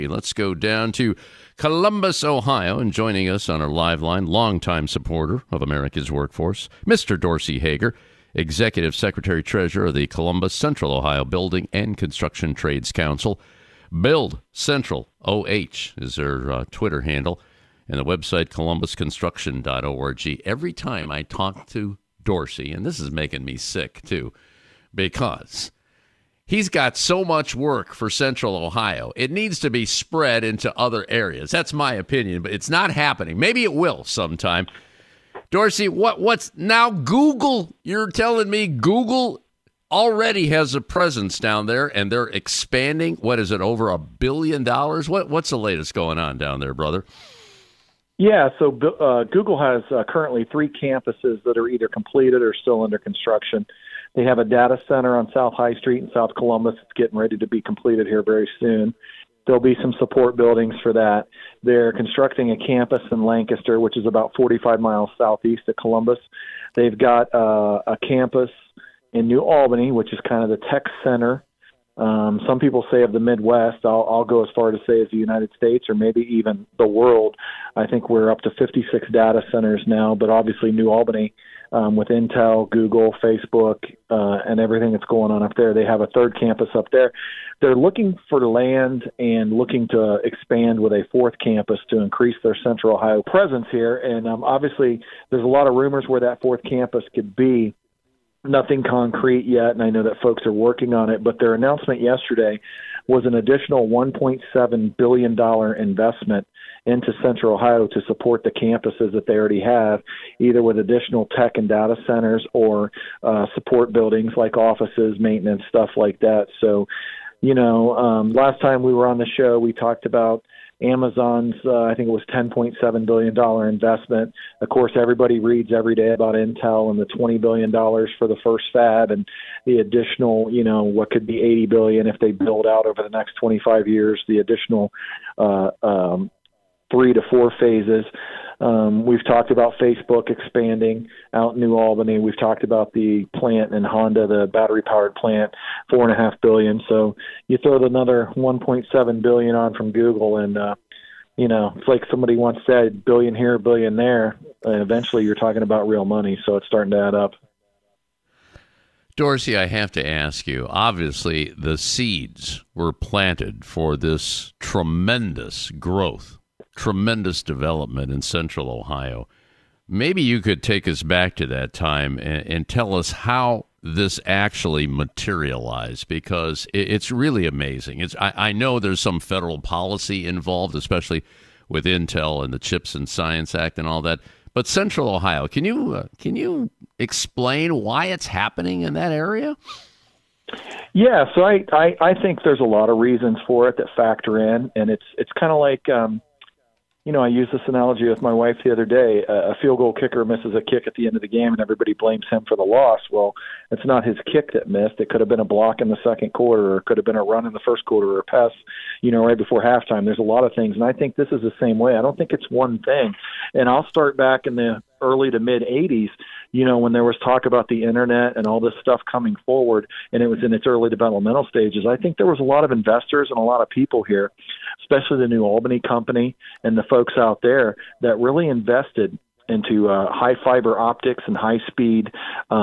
Let's go down to Columbus, Ohio, and joining us on our live line, longtime supporter of America's workforce, Mr. Dorsey Hager, Executive Secretary Treasurer of the Columbus Central Ohio Building and Construction Trades Council. Build Central OH is their Twitter handle, and the website columbusconstruction.org. Every time I talk to Dorsey, and this is making me sick too, because he's got so much work for Central Ohio. It needs to be spread into other areas. That's my opinion, but it's not happening. Maybe it will sometime. Dorsey, what's now Google? You're telling me Google already has a presence down there, and they're expanding. What is it, over $1 billion? What's the latest going on down there, brother? Yeah, so Google has currently 3 campuses that are either completed or still under construction. They have a data center on South High Street in South Columbus. It's getting ready to be completed here very soon. There'll be some support buildings for that. They're constructing a campus in Lancaster, which is about 45 miles southeast of Columbus. They've got a campus in New Albany, which is kind of the tech center. Some people say of the Midwest. I'll go as far to say as the United States or maybe even the world. I think we're up to 56 data centers now, but obviously New Albany, with Intel, Google, Facebook, and everything that's going on up there, they have a 3rd campus up there. They're looking for land and looking to expand with a 4th campus to increase their Central Ohio presence here. And obviously there's a lot of rumors where that 4th campus could be. Nothing concrete yet, and I know that folks are working on it, but their announcement yesterday was an additional $1.7 billion investment into Central Ohio to support the campuses that they already have, either with additional tech and data centers or support buildings like offices, maintenance, stuff like that. So, last time we were on the show, we talked about Amazon's, I think it was $10.7 billion investment. Of course, everybody reads every day about Intel and the $20 billion for the first fab and the additional, what could be $80 billion if they build out over the next 25 years, the additional 3 to 4 phases. We've talked about Facebook expanding out in New Albany. We've talked about the plant in Honda, the battery-powered plant, $4.5 billion. So you throw another $1.7 billion on from Google, and it's like somebody once said, billion here, billion there. And eventually, you're talking about real money. So it's starting to add up. Dorsey, I have to ask you, obviously the seeds were planted for this tremendous growth, tremendous development in Central Ohio. Maybe you could take us back to that time and tell us how this actually materialized, because it's really amazing. I know there's some federal policy involved, especially with Intel and the CHIPS and Science Act and all that. But Central Ohio, can you explain why it's happening in that area? Yeah, so I think there's a lot of reasons for it that factor in, and it's kind of like I used this analogy with my wife the other day. A field goal kicker misses a kick at the end of the game, and everybody blames him for the loss. Well, it's not his kick that missed. It could have been a block in the second quarter, or it could have been a run in the first quarter, or a pass, right before halftime. There's a lot of things, and I think this is the same way. I don't think it's one thing. And I'll start back in the early to mid-'80s, when there was talk about the internet and all this stuff coming forward, and it was in its early developmental stages. I think there was a lot of investors and a lot of people here, especially the New Albany company and the folks out there, that really invested into high fiber optics and high speed,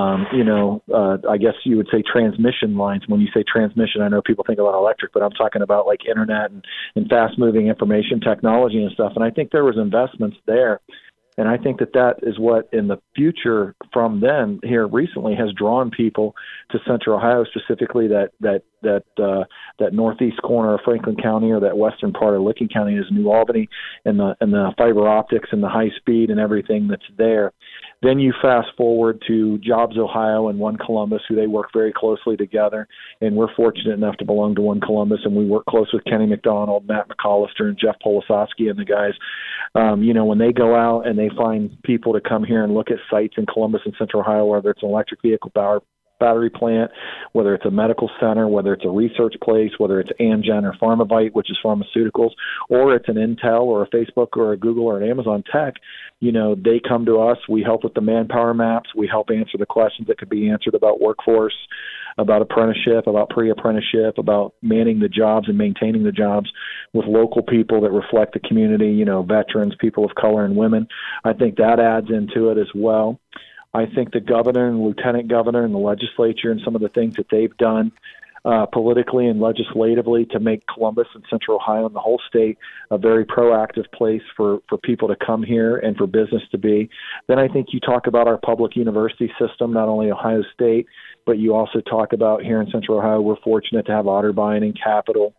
I guess you would say transmission lines. When you say transmission, I know people think about electric, but I'm talking about like internet and fast moving information technology and stuff. And I think there was investments there. And I think that is what, in the future from then here recently, has drawn people to Central Ohio, specifically that northeast corner of Franklin County, or that western part of Licking County is New Albany, and the fiber optics and the high speed and everything that's there. Then you fast forward to Jobs Ohio and One Columbus, who they work very closely together. And we're fortunate enough to belong to One Columbus, and we work close with Kenny McDonald, Matt McAllister, and Jeff Polisowski and the guys. When they go out and they find people to come here and look at sites in Columbus and Central Ohio, whether it's an electric vehicle battery plant, whether it's a medical center, whether it's a research place, whether it's Amgen or Pharmavite, which is pharmaceuticals, or it's an Intel or a Facebook or a Google or an Amazon tech, they come to us. We help with the manpower maps. We help answer the questions that could be answered about workforce, about apprenticeship, about pre-apprenticeship, about manning the jobs and maintaining the jobs with local people that reflect the community, veterans, people of color, and women. I think that adds into it as well. I think the governor and lieutenant governor and the legislature and some of the things that they've done politically and legislatively to make Columbus and Central Ohio and the whole state a very proactive place for people to come here and for business to be. Then I think you talk about our public university system, not only Ohio State, but you also talk about here in Central Ohio, we're fortunate to have Otterbein and Capital,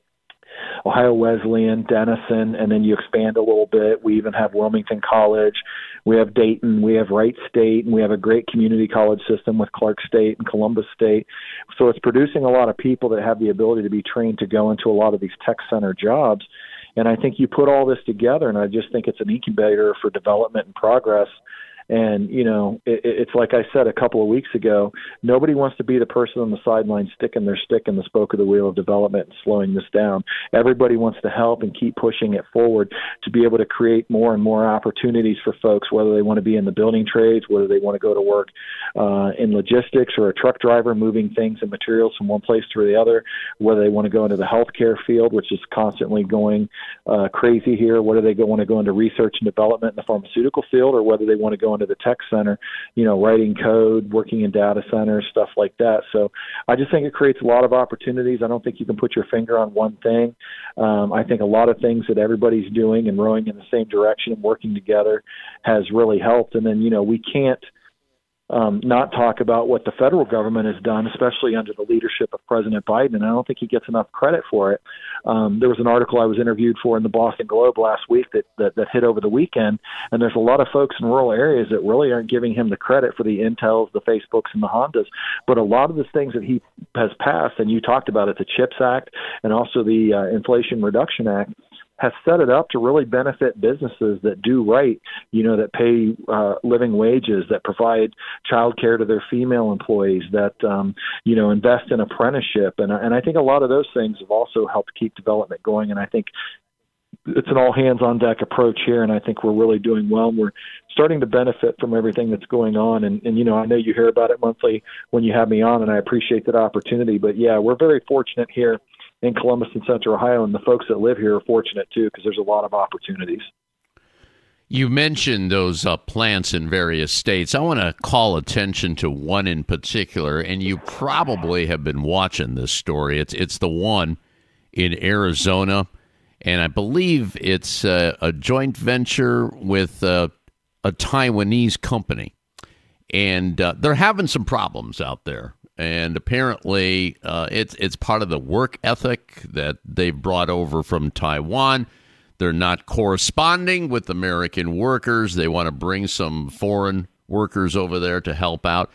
Ohio Wesleyan, Denison, and then you expand a little bit. We even have Wilmington College. We have Dayton. We have Wright State, and we have a great community college system with Clark State and Columbus State. So it's producing a lot of people that have the ability to be trained to go into a lot of these tech center jobs. And I think you put all this together, and I just think it's an incubator for development and progress. And, it's like I said a couple of weeks ago, nobody wants to be the person on the sideline sticking their stick in the spoke of the wheel of development and slowing this down. Everybody wants to help and keep pushing it forward to be able to create more and more opportunities for folks, whether they want to be in the building trades, whether they want to go to work in logistics or a truck driver moving things and materials from one place to the other, whether they want to go into the healthcare field, which is constantly going crazy here, whether they want to go into research and development in the pharmaceutical field, or whether they want to go into the tech center, writing code, working in data centers, stuff like that. So I just think it creates a lot of opportunities. I don't think you can put your finger on one thing. I think a lot of things that everybody's doing and rowing in the same direction and working together has really helped. And then, we can't not talk about what the federal government has done, especially under the leadership of President Biden, and I don't think he gets enough credit for it. There was an article I was interviewed for in the Boston Globe last week that hit over the weekend, and there's a lot of folks in rural areas that really aren't giving him the credit for the Intels, the Facebooks, and the Hondas. But a lot of the things that he has passed, and you talked about it, the CHIPS Act and also the Inflation Reduction Act, has set it up to really benefit businesses that do right, that pay living wages, that provide child care to their female employees, that, invest in apprenticeship. And I think a lot of those things have also helped keep development going. And I think it's an all hands on deck approach here. And I think we're really doing well. And we're starting to benefit from everything that's going on. And I know you hear about it monthly when you have me on, and I appreciate that opportunity. But yeah, we're very fortunate here in Columbus and Central Ohio, and the folks that live here are fortunate too, because there's a lot of opportunities. You mentioned those plants in various states. I want to call attention to one in particular, and you probably have been watching this story. It's the one in Arizona, and I believe it's a joint venture with a Taiwanese company, and they're having some problems out there. And apparently it's part of the work ethic that they've brought over from Taiwan. They're not corresponding with American workers. They want to bring some foreign workers over there to help out.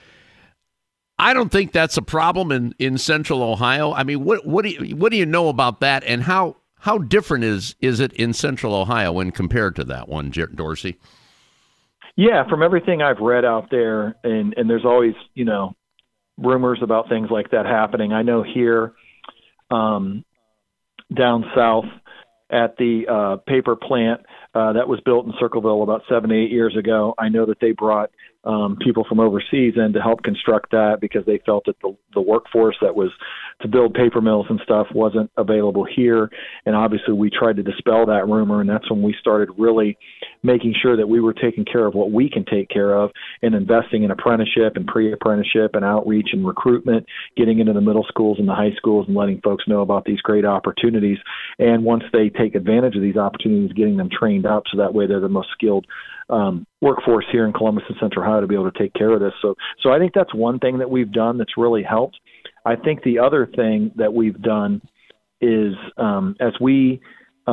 I don't think that's a problem in Central Ohio. I mean, what do you know about that, and how different is it in Central Ohio when compared to that one, Dorsey? Yeah, from everything I've read out there, and there's always, rumors about things like that happening. I know here down south at the paper plant that was built in Circleville about 7 to 8 years ago, I know that they brought people from overseas in to help construct that because they felt that the workforce that was to build paper mills and stuff wasn't available here. And obviously we tried to dispel that rumor, and that's when we started really making sure that we were taking care of what we can take care of and investing in apprenticeship and pre-apprenticeship and outreach and recruitment, getting into the middle schools and the high schools and letting folks know about these great opportunities. And once they take advantage of these opportunities, getting them trained up so that way they're the most skilled workforce here in Columbus and Central Ohio to be able to take care of this. So I think that's one thing that we've done that's really helped. I think the other thing that we've done is as we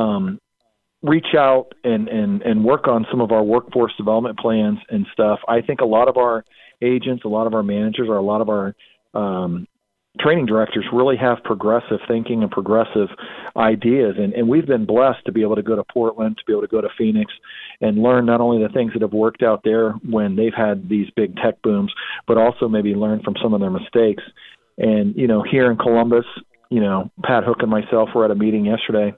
reach out and work on some of our workforce development plans and stuff, I think a lot of our agents, a lot of our managers, or a lot of our training directors really have progressive thinking and progressive ideas. And we've been blessed to be able to go to Portland, to be able to go to Phoenix and learn not only the things that have worked out there when they've had these big tech booms, but also maybe learn from some of their mistakes. And, here in Columbus, Pat Hook and myself were at a meeting yesterday,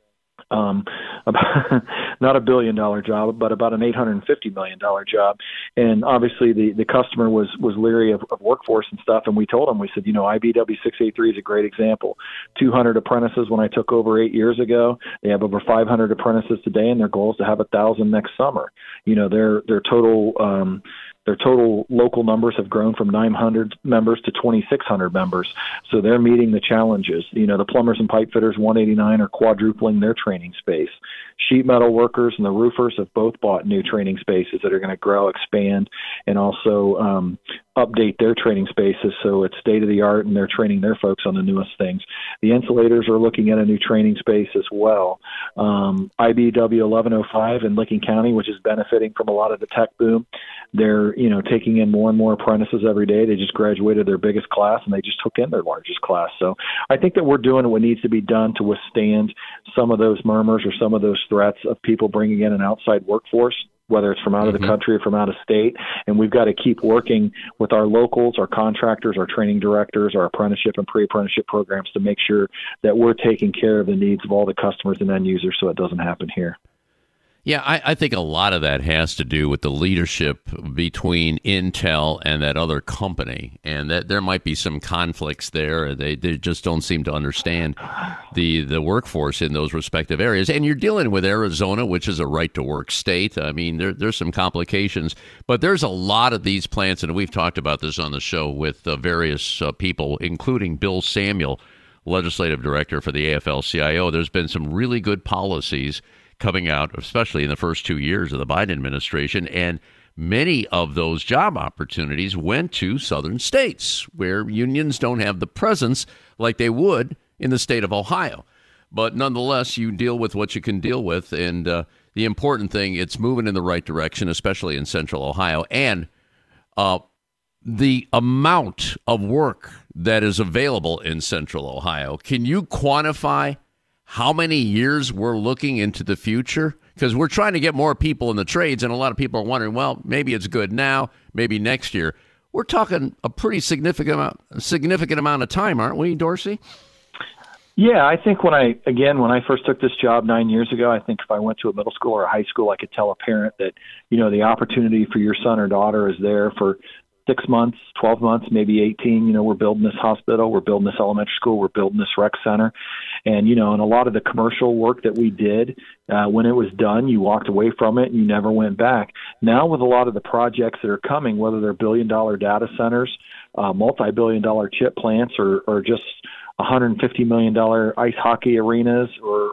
about not $1 billion job, but about an $850 million job. And obviously the customer was leery of workforce and stuff. And we told them, we said, IBW 683 is a great example. 200 apprentices when I took over 8 years ago. They have over 500 apprentices today, and their goal is to have 1,000 next summer. Their total local numbers have grown from 900 members to 2,600 members. So they're meeting the challenges. The plumbers and pipe fitters, 189, are quadrupling their training space. Sheet metal workers and the roofers have both bought new training spaces that are going to grow, expand, and also update their training spaces so it's state-of-the-art, and they're training their folks on the newest things. The insulators are looking at a new training space as well. IBW 1105 in Licking County, which is benefiting from a lot of the tech boom, they're taking in more and more apprentices every day. They just graduated their biggest class, and they just took in their largest class. So I think that we're doing what needs to be done to withstand some of those murmurs or some of those threats of people bringing in an outside workforce, whether it's from out of the country or from out of state. And we've got to keep working with our locals, our contractors, our training directors, our apprenticeship and pre-apprenticeship programs to make sure that we're taking care of the needs of all the customers and end users so it doesn't happen here. Yeah, I think a lot of that has to do with the leadership between Intel and that other company, and that there might be some conflicts there. They just don't seem to understand the workforce in those respective areas. And you're dealing with Arizona, which is a right-to-work state. I mean, there's some complications, but there's a lot of these plants, and we've talked about this on the show with various people, including Bill Samuel, legislative director for the AFL-CIO. There's been some really good policies coming out, especially in the first 2 years of the Biden administration, and many of those job opportunities went to southern states where unions don't have the presence like they would in the state of Ohio. But nonetheless, you deal with what you can deal with, and the important thing, it's moving in the right direction, especially in central Ohio, and the amount of work that is available in central Ohio. Can you quantify how many years we're looking into the future? Because we're trying to get more people in the trades, and a lot of people are wondering, well, maybe it's good now, maybe next year. We're talking a pretty significant amount of time, aren't we, Dorsey? Yeah, I think when I first took this job 9 years ago, I think if I went to a middle school or a high school, I could tell a parent that, the opportunity for your son or daughter is there for 6 months, 12 months, maybe 18. We're building this hospital, we're building this elementary school, we're building this rec center. And, and a lot of the commercial work that we did, when it was done, you walked away from it and you never went back. Now with a lot of the projects that are coming, whether they're billion-dollar data centers, multi-billion-dollar chip plants, or just $150 million ice hockey arenas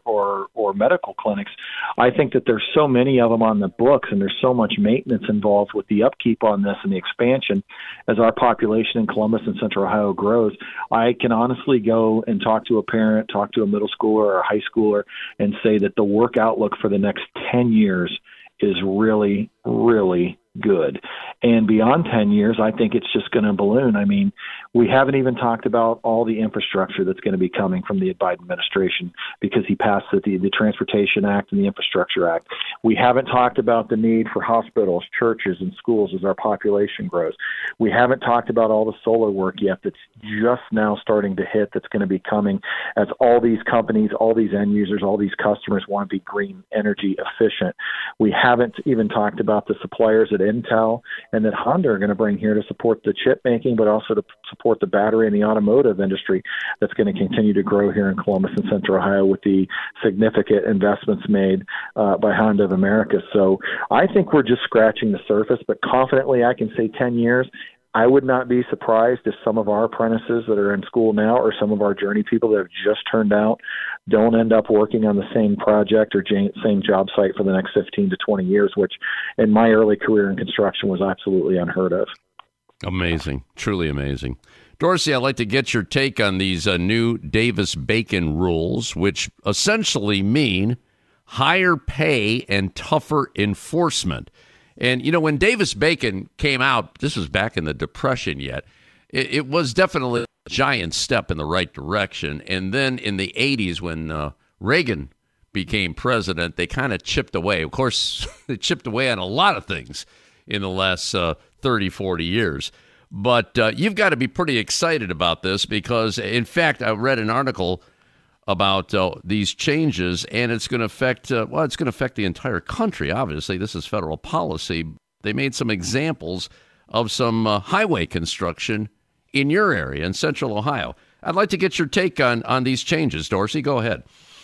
or medical clinics, I think that there's so many of them on the books, and there's so much maintenance involved with the upkeep on this and the expansion as our population in Columbus and Central Ohio grows. I can honestly go and talk to a parent, talk to a middle schooler or a high schooler, and say that the work outlook for the next 10 years is really, really good. And beyond 10 years, I think it's just going to balloon. I mean, we haven't even talked about all the infrastructure that's going to be coming from the Biden administration because he passed the Transportation Act and the Infrastructure Act. We haven't talked about the need for hospitals, churches, and schools as our population grows. We haven't talked about all the solar work yet that's just now starting to hit, that's going to be coming as all these companies, all these end users, all these customers want to be green energy efficient. We haven't even talked about the suppliers that Intel and that Honda are going to bring here to support the chip making, but also to support the battery and the automotive industry that's going to continue to grow here in Columbus and Central Ohio with the significant investments made by Honda of America. So I think we're just scratching the surface, but confidently I can say 10 years. I would not be surprised if some of our apprentices that are in school now or some of our journey people that have just turned out don't end up working on the same project or same job site for the next 15 to 20 years, which in my early career in construction was absolutely unheard of. Amazing. Truly amazing. Dorsey, I'd like to get your take on these new Davis-Bacon rules, which essentially mean higher pay and tougher enforcement. And, when Davis-Bacon came out, this was back in the Depression yet, it was definitely giant step in the right direction. And then in the 80s, when Reagan became president, they kind of chipped away. Of course, they chipped away on a lot of things in the last 30, 40 years. But you've got to be pretty excited about this because, in fact, I read an article about these changes, and it's going to affect, it's going to affect the entire country. Obviously, this is federal policy. They made some examples of some highway construction in your area in Central Ohio. I'd like to get your take on these changes, Dorsey. Go ahead.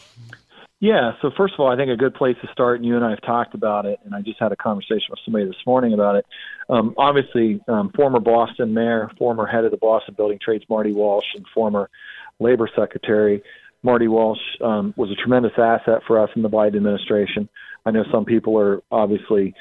Yeah, so first of all, I think a good place to start, and you and I have talked about it, and I just had a conversation with somebody this morning about it. Obviously, former Boston mayor, former head of the Boston Building Trades, Marty Walsh, and former labor secretary, Marty Walsh, was a tremendous asset for us in the Biden administration. I know some people are obviously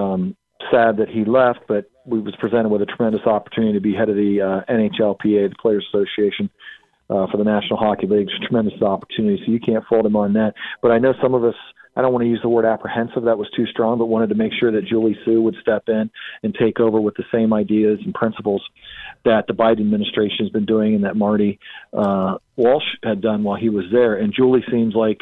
sad that he left, but we was presented with a tremendous opportunity to be head of the NHLPA, the Players Association, for the National Hockey League. It's a tremendous opportunity, so you can't fault him on that. But I know some of us, I don't want to use the word apprehensive, that was too strong, but wanted to make sure that Julie Su would step in and take over with the same ideas and principles that the Biden administration has been doing and that Marty Walsh had done while he was there. And Julie seems like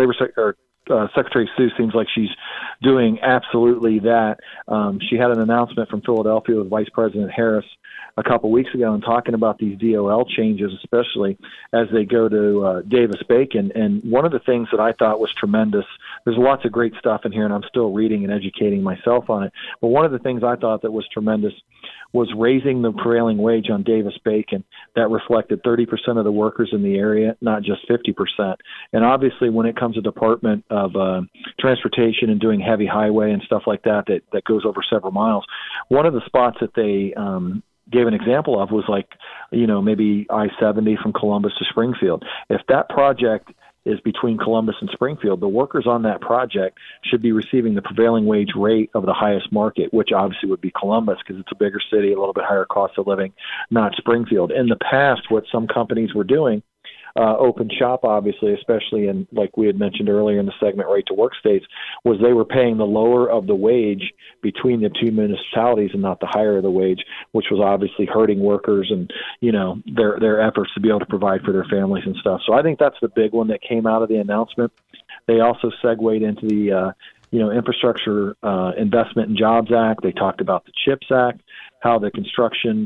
Secretary Su seems like she's doing absolutely that. She had an announcement from Philadelphia with Vice President Harris a couple weeks ago and talking about these DOL changes, especially as they go to Davis-Bacon. And one of the things that I thought was tremendous, there's lots of great stuff in here, and I'm still reading and educating myself on it. But one of the things I thought that was tremendous was raising the prevailing wage on Davis-Bacon that reflected 30% of the workers in the area, not just 50%. And obviously, when it comes to Department of Transportation and doing heavy highway and stuff like that goes over several miles, one of the spots that they gave an example of was like, maybe I-70 from Columbus to Springfield. If that project is between Columbus and Springfield, the workers on that project should be receiving the prevailing wage rate of the highest market, which obviously would be Columbus because it's a bigger city, a little bit higher cost of living, not Springfield. In the past, what some companies were doing, open shop, obviously, especially in, like we had mentioned earlier in the segment, right to work states, was they were paying the lower of the wage between the two municipalities and not the higher of the wage, which was obviously hurting workers and, their efforts to be able to provide for their families and stuff. So I think that's the big one that came out of the announcement. They also segued into the, Infrastructure Investment and Jobs Act. They talked about the CHIPS Act, how the construction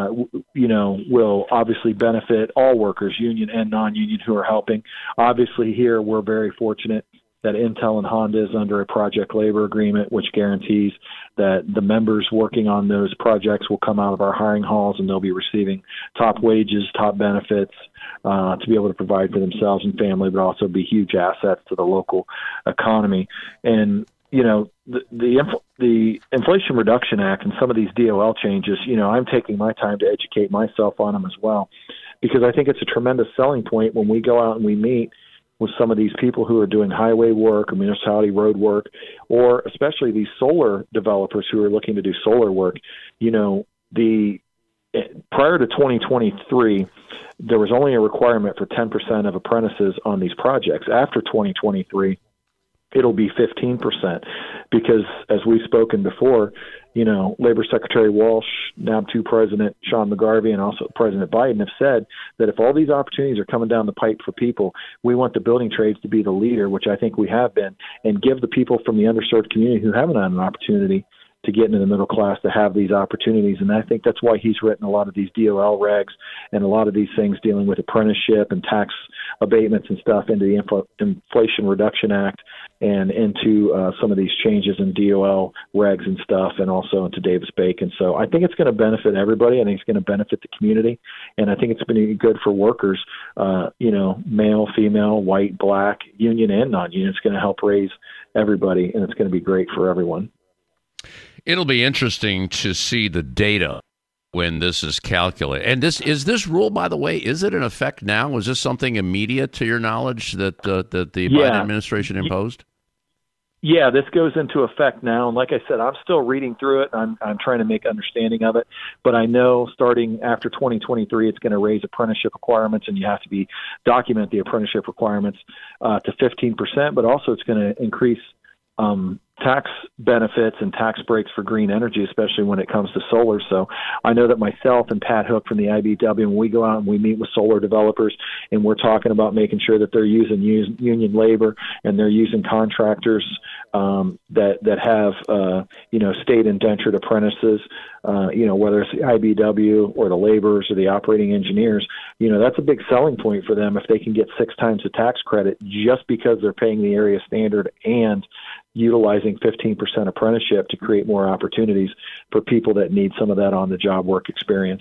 will obviously benefit all workers, union and non-union, who are helping. Obviously, here we're very fortunate that Intel and Honda is under a project labor agreement, which guarantees that the members working on those projects will come out of our hiring halls and they'll be receiving top wages, top benefits to be able to provide for themselves and family, but also be huge assets to the local economy. And the Inflation Reduction Act and some of these DOL changes, I'm taking my time to educate myself on them as well, because I think it's a tremendous selling point when we go out and we meet with some of these people who are doing highway work or municipality road work, or especially these solar developers who are looking to do solar work. Prior to 2023, there was only a requirement for 10% of apprentices on these projects. After 2023, it'll be 15%, because as we've spoken before, Labor Secretary Walsh, NAB2 President Sean McGarvey, and also President Biden have said that if all these opportunities are coming down the pipe for people, we want the building trades to be the leader, which I think we have been, and give the people from the underserved community who haven't had an opportunity to get into the middle class to have these opportunities. And I think that's why he's written a lot of these DOL regs and a lot of these things dealing with apprenticeship and tax abatements and stuff into the Inflation Reduction Act and into some of these changes in DOL regs and stuff, and also into Davis-Bacon. So I think it's going to benefit everybody. I think it's going to benefit the community, and I think it's been good for workers, male, female, white, black, union and non-union. It's going to help raise everybody, and it's going to be great for everyone. It'll be interesting to see the data when this is calculated. And this rule, by the way, is it in effect now? Was this something immediate to your knowledge that the Biden administration imposed? Yeah, this goes into effect now. And like I said, I'm still reading through it. I'm trying to make understanding of it. But I know starting after 2023, it's going to raise apprenticeship requirements, and you have to document the apprenticeship requirements to 15%. But also it's going to increase tax benefits and tax breaks for green energy, especially when it comes to solar. So I know that myself and Pat Hook from the IBEW, when we go out and we meet with solar developers and we're talking about making sure that they're using union labor and they're using contractors that have, state indentured apprentices, whether it's the IBEW or the laborers or the operating engineers, that's a big selling point for them if they can get 6 times the tax credit just because they're paying the area standard and utilizing 15% apprenticeship to create more opportunities for people that need some of that on-the-job work experience.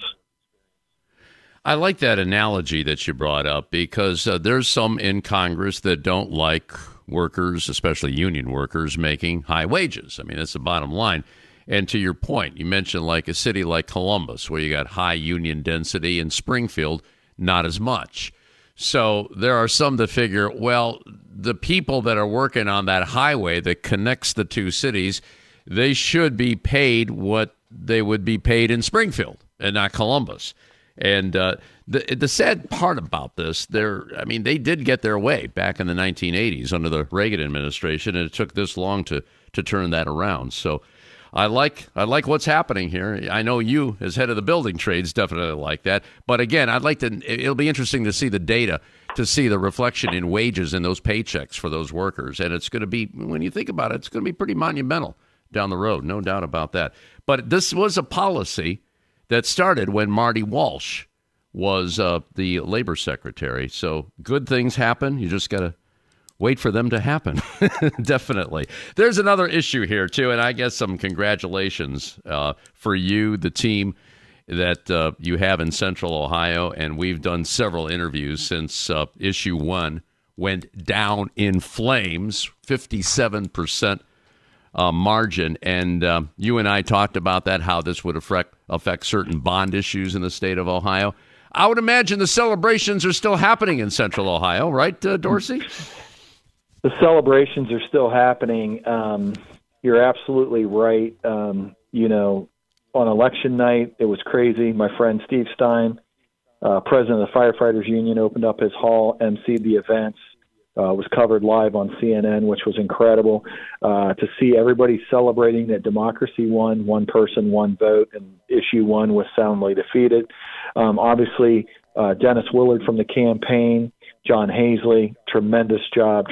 I like that analogy that you brought up because there's some in Congress that don't like workers, especially union workers, making high wages. I mean, that's the bottom line. And to your point, you mentioned like a city like Columbus where you got high union density, and Springfield, not as much. So there are some that figure, well, the people that are working on that highway that connects the two cities, they should be paid what they would be paid in Springfield and not Columbus. And the sad part about this, they did get their way back in the 1980s under the Reagan administration, and it took this long to turn that around. So I like what's happening here. I know you, as head of the building trades, definitely like that. But again, it'll be interesting to see the data, to see the reflection in wages and those paychecks for those workers. And it's going to be, when you think about it, it's going to be pretty monumental down the road, no doubt about that. But this was a policy that started when Marty Walsh was the labor secretary. So good things happen. You just got to wait for them to happen. Definitely. There's another issue here, too, and I guess some congratulations for you, the team that you have in Central Ohio, and we've done several interviews since issue 1 went down in flames, 57% margin, and you and I talked about that, how this would affect certain bond issues in the state of Ohio. I would imagine the celebrations are still happening in Central Ohio, right, Dorsey? The celebrations are still happening. You're absolutely right. On election night, it was crazy. My friend Steve Stein, president of the Firefighters Union, opened up his hall, emceed the events, was covered live on CNN, which was incredible to see everybody celebrating that democracy won, one person, one vote, and issue 1 was soundly defeated. Obviously, Dennis Willard from the campaign, John Hazley, tremendous job.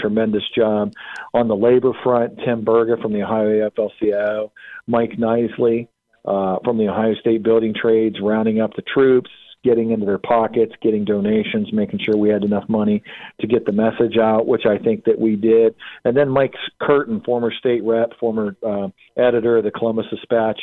On the labor front, Tim Berga from the Ohio AFL-CIO, Mike Knisely from the Ohio State Building Trades, rounding up the troops, getting into their pockets, getting donations, making sure we had enough money to get the message out, which I think that we did. And then Mike Curtin, former state rep, former editor of the Columbus Dispatch,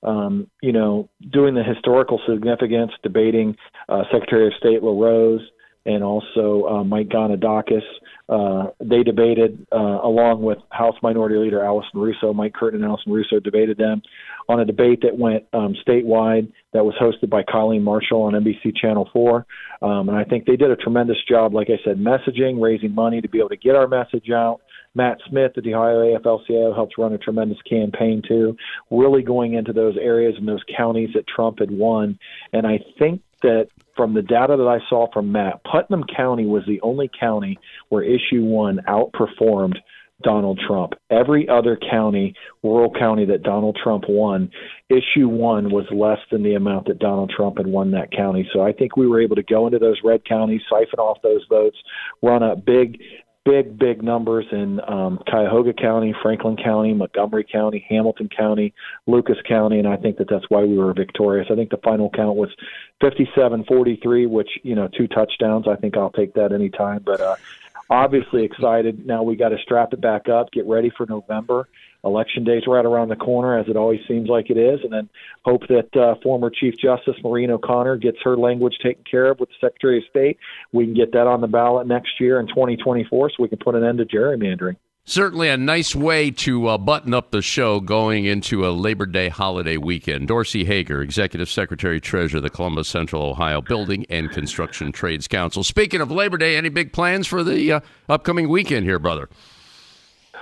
doing the historical significance, debating Secretary of State LaRose and also Mike Ganadakis. They debated along with House Minority Leader Allison Russo. Mike Curtin and Allison Russo debated them on a debate that went statewide that was hosted by Colleen Marshall on NBC Channel 4. And I think they did a tremendous job, like I said, messaging, raising money to be able to get our message out. Matt Smith at the Ohio AFL-CIO helped run a tremendous campaign, too, really going into those areas and those counties that Trump had won. And I think that from the data that I saw from Matt, Putnam County was the only county where issue 1 outperformed Donald Trump. Every other county, rural county that Donald Trump won, issue 1 was less than the amount that Donald Trump had won that county. So I think we were able to go into those red counties, siphon off those votes, run up big numbers in Cuyahoga County, Franklin County, Montgomery County, Hamilton County, Lucas County, and I think that that's why we were victorious. I think the final count was 57-43, which, 2 touchdowns. I think I'll take that anytime, but obviously excited. Now we got to strap it back up, get ready for November. Election day's right around the corner, as it always seems like it is, and then hope that former Chief Justice Maureen O'Connor gets her language taken care of with the Secretary of State. We can get that on the ballot next year in 2024 so we can put an end to gerrymandering. Certainly a nice way to button up the show going into a Labor Day holiday weekend. Dorsey Hager, Executive Secretary Treasurer of the Columbus Central Ohio Building and Construction Trades Council. Speaking of Labor Day, any big plans for the upcoming weekend here, brother?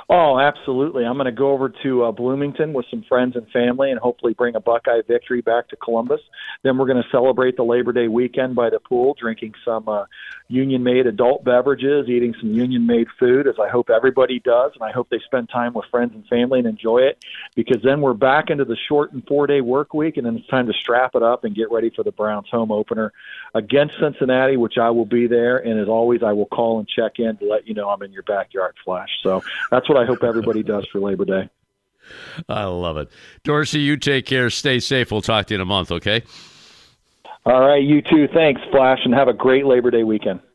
Oh, absolutely. I'm going to go over to Bloomington with some friends and family and hopefully bring a Buckeye victory back to Columbus. Then we're going to celebrate the Labor Day weekend by the pool, drinking some union-made adult beverages, eating some union-made food, as I hope everybody does, and I hope they spend time with friends and family and enjoy it, because then we're back into the shortened 4-day work week, and then it's time to strap it up and get ready for the Browns home opener against Cincinnati, which I will be there, and as always, I will call and check in to let you know I'm in your backyard, Flash. So that's what I hope everybody does for Labor Day. I love it. Dorsey, you take care. Stay safe. We'll talk to you in a month, okay? All right, you too. Thanks, Flash, and have a great Labor Day weekend.